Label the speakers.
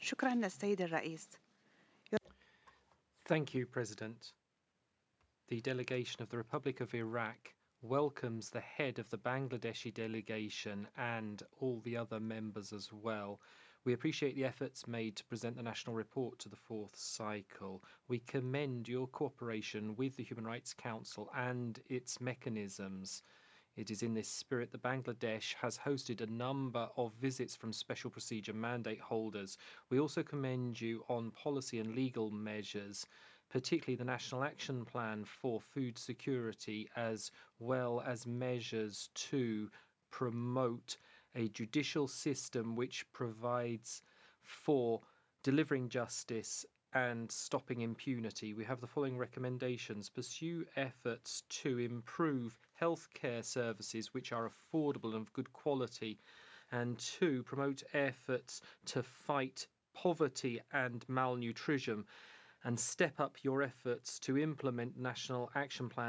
Speaker 1: شكرا للسيد الرئيس.
Speaker 2: Thank you, President. The delegation of the Republic of Iraq welcomes the head of the Bangladeshi delegation and all the other members as well. We appreciate the efforts made to present the national report to the fourth cycle. We commend your cooperation with the Human Rights Council and its mechanisms. It is in this spirit that Bangladesh has hosted a number of visits from special procedure mandate holders. We also commend you on policy and legal measures, particularly the National Action Plan for Food Security, as well as measures to promote a judicial system which provides for delivering justice and stopping impunity. We have the following recommendations. Pursue efforts to improve healthcare services which are affordable and of good quality, and to promote efforts to fight poverty and malnutrition, and step up your efforts to implement National Action Plan